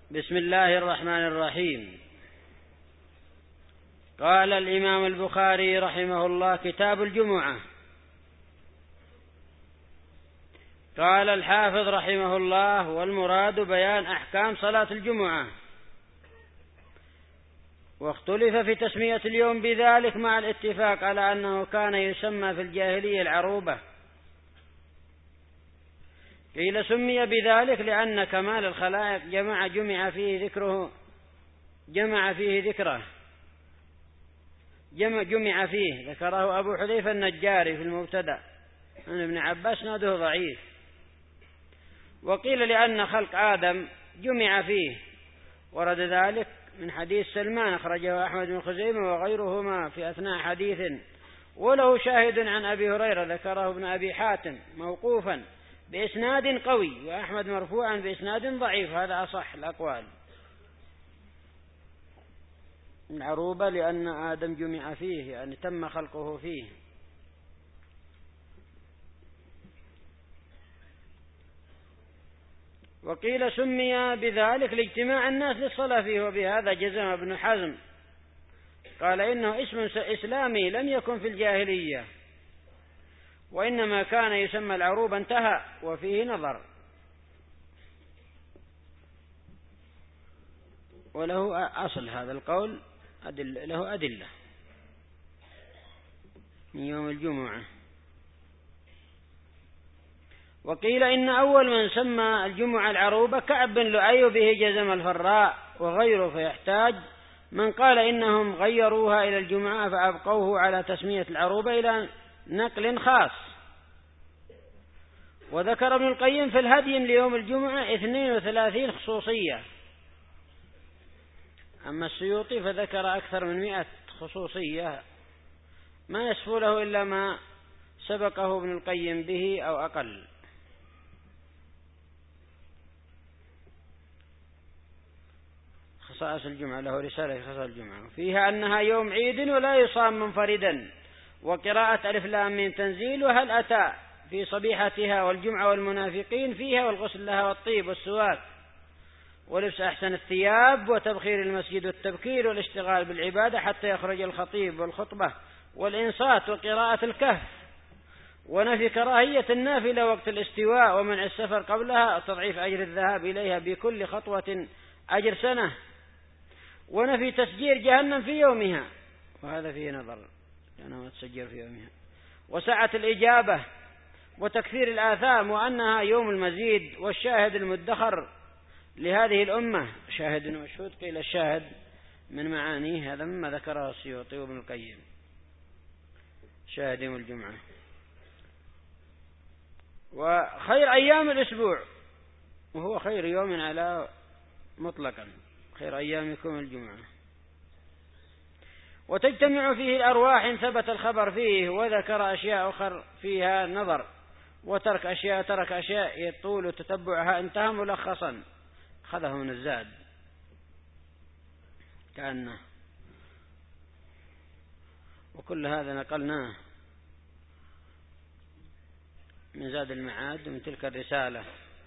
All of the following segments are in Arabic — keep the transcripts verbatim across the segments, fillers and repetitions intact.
بسم الله الرحمن الرحيم. قال الإمام البخاري رحمه الله: كتاب الجمعة. قال الحافظ رحمه الله: والمراد بيان أحكام صلاة الجمعة. واختلف في تسمية اليوم بذلك مع الاتفاق على أنه كان يسمى في الجاهلية العروبة. قيل سمي بذلك لأن كمال الخلائق جمع جمع فيه ذكره جمع فيه ذكره جمع جمع فيه ذكره أبو حذيفة النجاري في المبتدأ عن ابن عباس ناده ضعيف. وقيل لأن خلق آدم جمع فيه، ورد ذلك من حديث سلمان أخرجه أحمد بن خزيمة وغيرهما في أثناء حديث، وله شاهد عن أبي هريرة ذكره ابن أبي حاتم موقوفا بإسناد قوي، وأحمد مرفوعا بإسناد ضعيف. هذا أصح الأقوال. العروبة لأن آدم جمع فيه، يعني تم خلقه فيه. وقيل سمي بذلك لاجتماع الناس للصلاة فيه، وبهذا جزم ابن حزم، قال إنه اسم إسلامي لم يكن في الجاهلية، وإنما كان يسمى العروبة انتهى، وفيه نظر. وله أصل هذا القول، أدل له أدلة من يوم الجمعة. وقيل إن أول من سمى الجمعة العروبة كعب بن لؤي، به جزم الفراء وغيره، فيحتاج من قال إنهم غيروها إلى الجمعة فأبقوه على تسمية العروبة إلى نقل خاص. وذكر ابن القيم في الهدي ليوم الجمعة اثنين وثلاثين خصوصية، أما السيوطي فذكر أكثر من مئة خصوصية، ما يسفو له إلا ما سبقه ابن القيم به أو أقل. خصائص الجمعة، له رسالة في خصائص الجمعة فيها أنها يوم عيد ولا يصام منفردا، وقراءة ألف لام ميم تنزيل وهل أتى في صبيحتها، والجمعة والمنافقين فيها، والغسل لها والطيب والسواك، ولبس أحسن الثياب، وتبخير المسجد والتبكير، والاشتغال بالعبادة حتى يخرج الخطيب، والخطبة، والإنصات، وقراءة الكهف، ونفي كراهية النافلة وقت الاستواء، ومنع السفر قبلها، وتضعيف أجر الذهاب إليها بكل خطوة أجر سنة، ونفي تسجير جهنم في يومها، وهذا فيه نظر لأنه تسجر في يومها، وسعة الإجابة، وتكثير الآثام، وأنها يوم المزيد، والشاهد المدخر لهذه الأمة. شاهد ومشهود، قيل الشاهد من معانيه، هذا مما ذكره السيوطي وابن القيم، شاهد يوم الجمعة. وخير أيام الأسبوع، وهو خير يوم على مطلقا، خير أيامكم الجمعة. وتجتمع فيه الأرواح إن ثبت الخبر فيه، وذكر أشياء أخر فيها نظر، وترك أشياء ترك أشياء يطول تتبعها، انتهى ملخصا أخذه من الزاد كأنه. وكل هذا نقلناه من زاد المعاد ومن تلك الرسالة.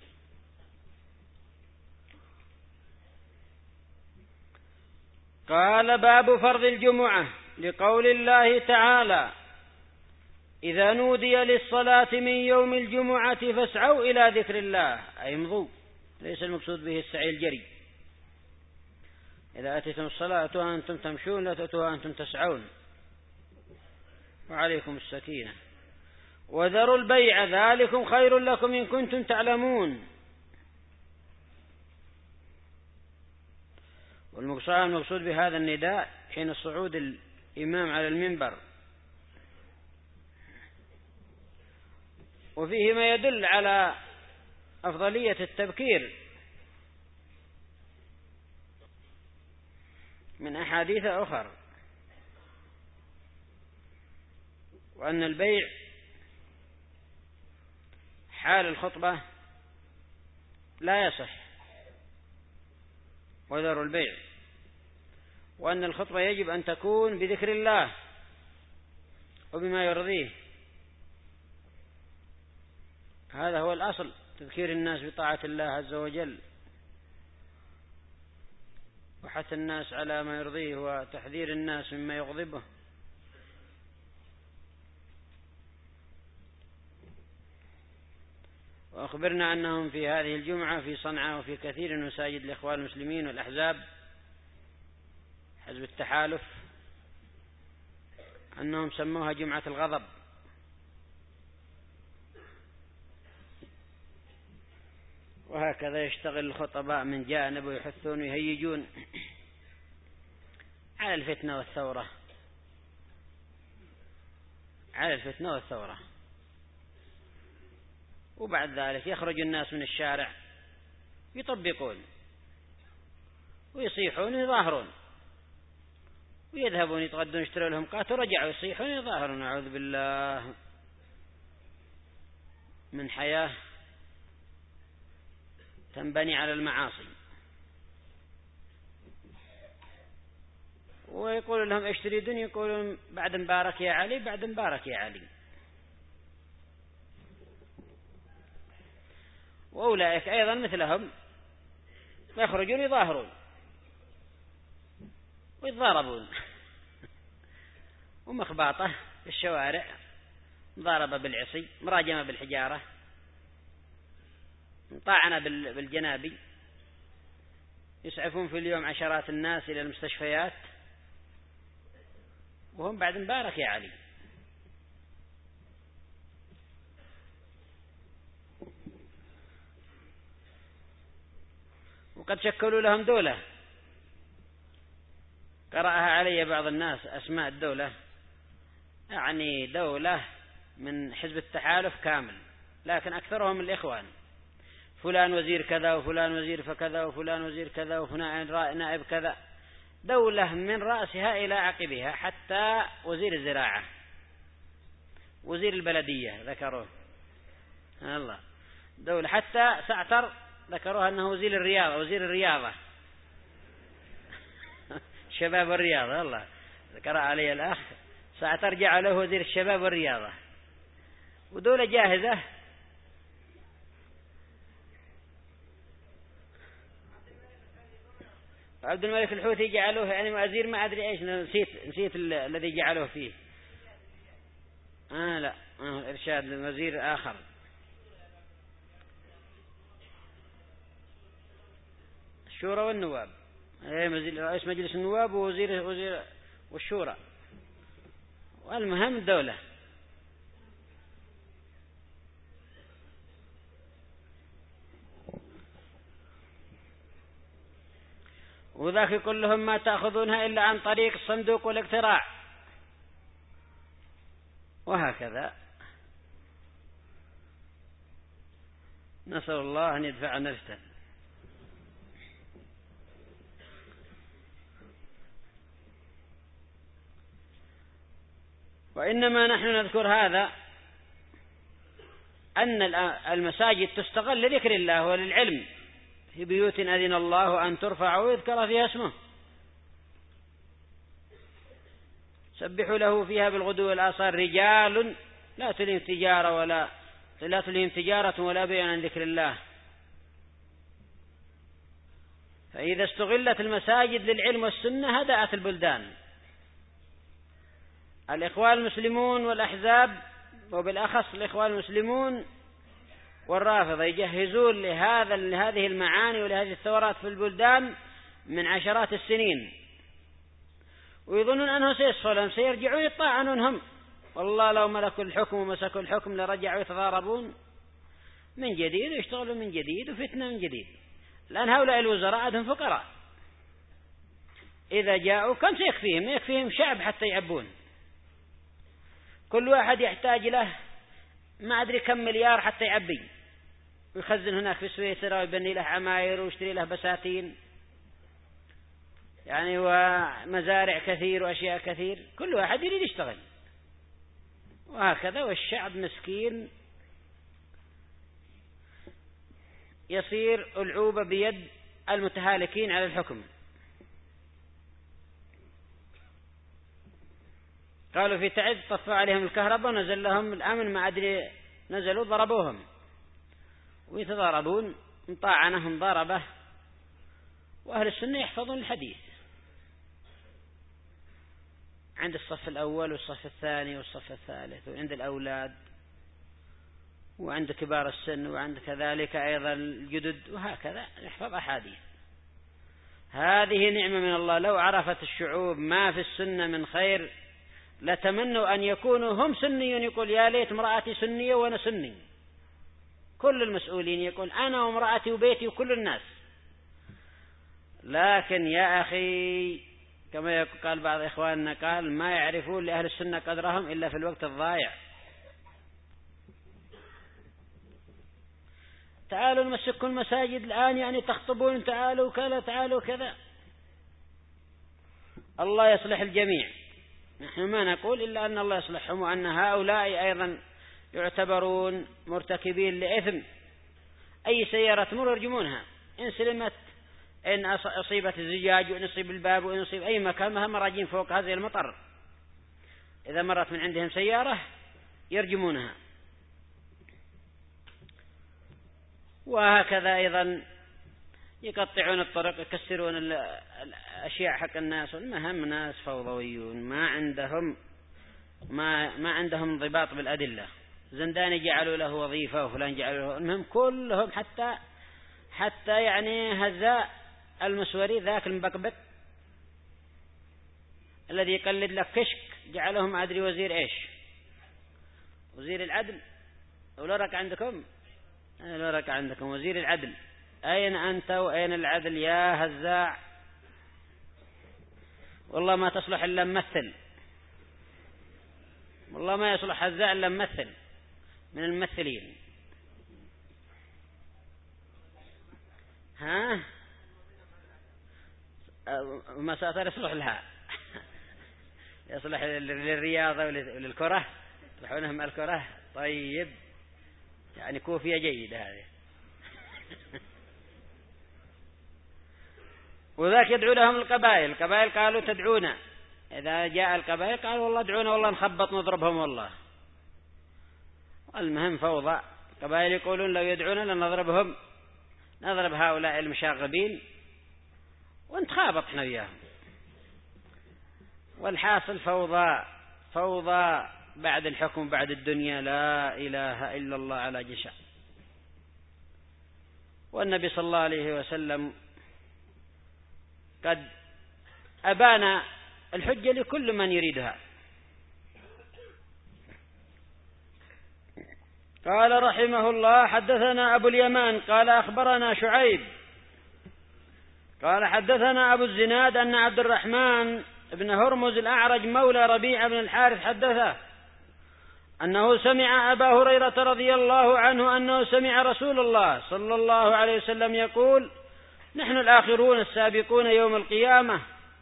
قال: باب فرض الجمعة، لقول الله تعالى: إذا نودي للصلاة من يوم الجمعة فاسعوا إلى ذكر الله، أي امضوا، ليس المقصود به السعي الجري. إذا أتيتم الصلاة أتوها أنتم تمشون، لا تأتوها أنتم تسعون، وعليكم السكينة. وذروا البيع، ذلكم خير لكم إن كنتم تعلمون. والمقصود بهذا النداء حين صعود الإمام على المنبر، وفيه ما يدل على أفضلية التبكير من أحاديث أخرى، وأن البيع حال الخطبة لا يصح، وذروا البيع، وأن الخطبة يجب أن تكون بذكر الله وبما يرضيه. هذا هو الأصل، تذكير الناس بطاعة الله عز وجل. وحث الناس على ما يرضيه وتحذير الناس مما يغضبه. وأخبرنا أنهم في هذه الجمعة في صنعاء وفي كثير من مساجد الإخوان المسلمين والأحزاب حزب التحالف أنهم سموها جمعة الغضب، وهكذا يشتغل الخطباء من جانب ويحثون ويهيجون على الفتنة والثورة على الفتنة والثورة وبعد ذلك يخرج الناس من الشارع يطبقون ويصيحون ويظاهرون ويذهبون يتغدون يشتروا لهم قات ورجعوا يصيحون ويظاهرون. أعوذ بالله من حياة تنبني على المعاصي. ويقول لهم ايش تريدون؟ يقولون بعد مبارك يا علي، بعد مبارك يا علي. وأولئك أيضا مثلهم يخرجون يظاهرون ويتضاربون ومخباطة في الشوارع، مضاربة بالعصي، مراجمة بالحجارة، طاعنة بالجنابي، يسعفون في اليوم عشرات الناس إلى المستشفيات وهم بعد مبارك يا علي. وقد شكلوا لهم دولة قرأها علي بعض الناس أسماء الدولة، يعني دولة من حزب التحالف كامل لكن أكثرهم الإخوان، فلان وزير كذا وفلان وزير فكذا وفلان وزير كذا وفلان نائب كذا، دولة من رأسها إلى عقبها حتى وزير الزراعة وزير البلدية ذكروه الله، دولة حتى سعتر ذكروها أنه وزير الرياضة وزير الرياضة شباب الرياضة. الله ذكر علي الأخ ساعة ترجع له وزير الشباب والرياضة، ودولة جاهزة. عبد الملك الحوثي جعلوه يعني وزير ما أدري إيش، نسيت نسيت الذي جعلوه فيه. آه لا آه إرشاد لوزير آخر. الشورى والنواب، رئيس مجلس النواب ووزير وزير والشورى، والمهم الدولة. وذاك كلهم ما تأخذونها إلا عن طريق الصندوق والاقتراع، وهكذا. نسأل الله أن يدفع نفسه. وإنما نحن نذكر هذا أن المساجد تستغل لذكر الله وللعلم في بيوت أذن الله أن ترفع ويذكر فيها اسمه، سبحوا له فيها بالغدو والآصال رجال لا تلهم تجارة ولا لا تلهم تجارة ولا بيع عن ذكر الله. فإذا استغلت المساجد للعلم والسنة هدأت البلدان. الإخوان المسلمون والأحزاب وبالأخص الإخوان المسلمون والرافضة يجهزون لهذا لهذه المعاني ولهذه الثورات في البلدان من عشرات السنين، ويظنون أنه سيصفلهم سيرجعون يطاعنونهم. والله لو ملكوا الحكم ومسكوا الحكم لرجعوا يتضاربون من جديد ويشتغلوا من جديد وفتنة من جديد. لأن هؤلاء الوزراء عندهم فقراء، إذا جاءوا كم سيكفيهم؟ يكفيهم شعب حتى يعبون، كل واحد يحتاج له ما أدري كم مليار حتى يعبي ويخزن هناك في سويسرا ويبني له عماير ويشتري له بساتين يعني ومزارع كثير وأشياء كثير، كل واحد يريد يشتغل، وهكذا. والشعب مسكين يصير ألعوبة بيد المتهالكين على الحكم. قالوا في تعز طفوا عليهم الكهرباء ونزل لهم الأمن ما أدري نزلوا ضربوهم ويتضاربون، طاعنهم ضربة. وأهل السنة يحفظون الحديث عند الصف الأول والصف الثاني والصف الثالث، وعند الأولاد، وعند كبار السن، وعند كذلك أيضا الجدد، وهكذا نحفظ أحاديث. هذه نعمة من الله. لو عرفت الشعوب ما في السنة من خير لتمنوا أن يكونوا هم سنيون، يقول يا ليت امرأتي سنية وأنا سني. كل المسؤولين يقول أنا وامرأتي وبيتي وكل الناس. لكن يا أخي كما قال بعض إخواننا، قال ما يعرفون لأهل السنة قدرهم إلا في الوقت الضايع. تعالوا نمسكوا المساجد الآن، يعني تخطبون تعالوا كذا تعالوا كذا. الله يصلح الجميع، نحن ما نقول إلا أن الله يصلحهم، وأن هؤلاء أيضا يعتبرون مرتكبين لإثم. أي سيارة تمر يرجمونها، إن سلمت، إن أصيبت الزجاج، وإن أصيب الباب، وإن أصيب أي مكان، مهم راجين فوق هذه المطر. إذا مرت من عندهم سيارة يرجمونها. وهكذا أيضا يقطعون الطرق، يكسرون الأشياء حق الناس. المهم ناس فوضويون ما عندهم ما ما عندهم انضباط بالأدلة. زنداني جعلوا له وظيفة، وفلان جعلوا له، المهم كلهم حتى حتى يعني هزاء المسوري ذاك المبكبك الذي يقلد لك كشك جعلهم أدري وزير إيش، وزير العدل. ولو رك عندكم لو رك عندكم وزير العدل، أين أنت وأين العدل يا هزاع؟ والله ما تصلح إلا ممثل، والله ما يصلح هزاع إلا ممثل من الممثلين. ها ما صار يصلح لها يصلح للرياضة وللكرة، يصلحونهم الكرة. طيب يعني كوفية جيدة هذه. وذاك يدعو لهم القبائل. القبائل قالوا تدعونا، إذا جاء القبائل قالوا والله ادعونا، والله نخبط نضربهم والله. المهم فوضى. القبائل يقولون لو يدعونا لنضربهم، نضرب هؤلاء المشاغبين ونتخابط احنا وياهم. والحاصل فوضى فوضى بعد الحكم بعد الدنيا. لا إله إلا الله على جشع. والنبي صلى الله عليه وسلم قد أبان الحجة لكل من يريدها. قال رحمه الله: حدثنا أبو اليمان قال أخبرنا شعيب قال حدثنا أبو الزناد أن عبد الرحمن بن هرمز الأعرج مولى ربيع بن الحارث حدثه أنه سمع أبا هريرة رضي الله عنه أنه سمع رسول الله صلى الله عليه وسلم يقول: نحن الآخرون السابقون يوم القيامة،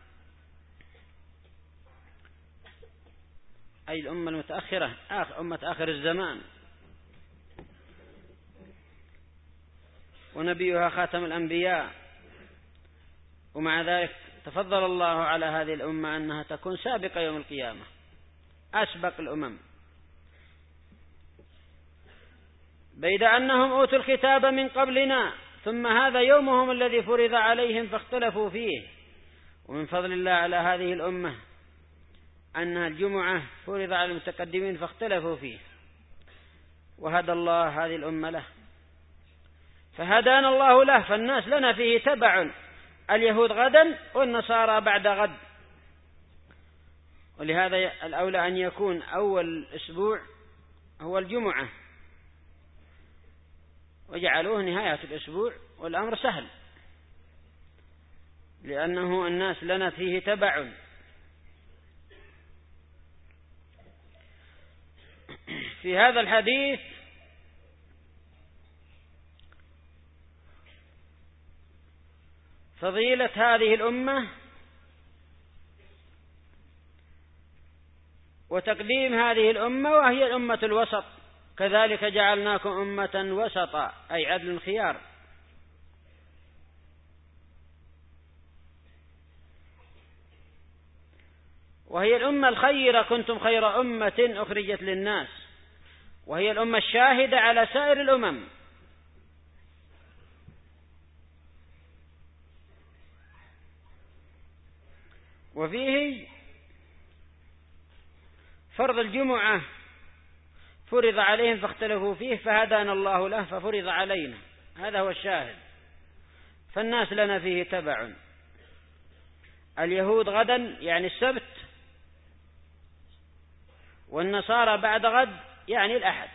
أي الأمة المتأخرة، آخر أمة آخر الزمان، ونبيها خاتم الأنبياء. ومع ذلك تفضل الله على هذه الأمة أنها تكون سابقة يوم القيامة، أسبق الأمم، بيد أنهم أوتوا الكتاب من قبلنا، ثم هذا يومهم الذي فرض عليهم فاختلفوا فيه. ومن فضل الله على هذه الأمة أنها الجمعة فرض على المتقدمين فاختلفوا فيه، وهدى الله هذه الأمة له، فهدانا الله له، فالناس لنا فيه تبع، اليهود غدا والنصارى بعد غد. ولهذا الأولى أن يكون أول أسبوع هو الجمعة، وجعلوه نهاية الأسبوع، والأمر سهل لأنه الناس لنا فيه تبع. في هذا الحديث فضيلة هذه الأمة وتقديم هذه الأمة، وهي الأمة الوسط. كذلك جعلناكم أمة وسطا، أي عدل خيار. وهي الأمة الخيرة، كنتم خير أمة أخرجت للناس، وهي الأمة الشاهدة على سائر الأمم. وفيه فرض الجمعة فرض عليهم فاختلفوا فيه فهدانا الله له ففرض علينا، هذا هو الشاهد. فالناس لنا فيه تبع. اليهود غدا يعني السبت، والنصارى بعد غد يعني الأحد.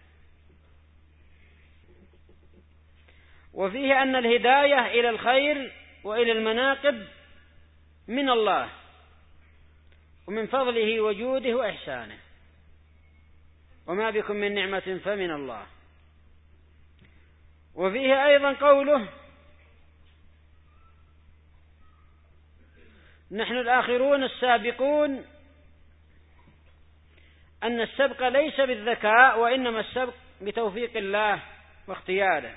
وفيه أن الهداية إلى الخير وإلى المناقب من الله ومن فضله وجوده وإحسانه، وما بكم من نعمة فمن الله. وفيه أيضا قوله نحن الآخرون السابقون، أن السبق ليس بالذكاء وإنما السبق بتوفيق الله واختياره.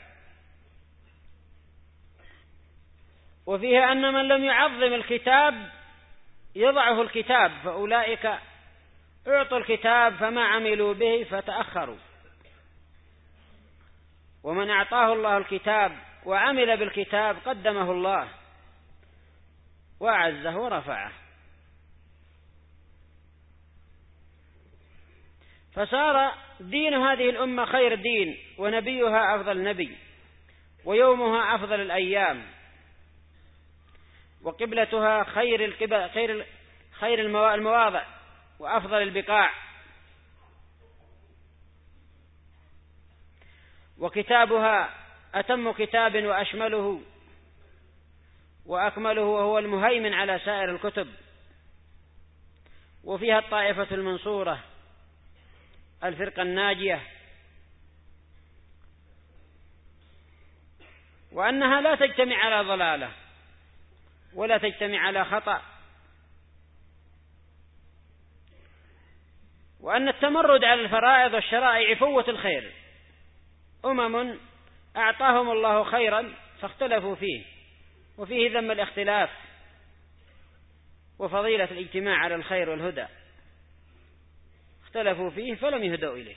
وفيه أن من لم يعظم الكتاب يضعه الكتاب، فأولئك أعطوا الكتاب فما عملوا به فتأخروا، ومن أعطاه الله الكتاب وعمل بالكتاب قدمه الله وأعزه ورفعه. فصار دين هذه الأمة خير دين، ونبيها أفضل نبي، ويومها أفضل الأيام، وقبلتها خير القبل خير خير المواضع وأفضل البقاع، وكتابها أتم كتاب وأشمله وأكمله، وهو المهيمن على سائر الكتب. وفيها الطائفة المنصورة الفرقة الناجية، وأنها لا تجتمع على ضلالة ولا تجتمع على خطأ، وأن التمرد على الفرائض والشرائع فوة الخير. أمم أعطاهم الله خيرا فاختلفوا فيه، وفيه ذم الاختلاف وفضيلة الاجتماع على الخير والهدى، اختلفوا فيه فلم يهدوا إليه.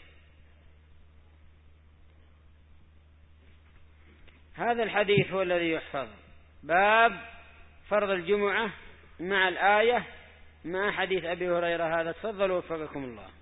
هذا الحديث هو الذي يحفظ. باب فرض الجمعة مع الآية مع حديث أبي هريرة هذا. تفضلوا وفقكم الله.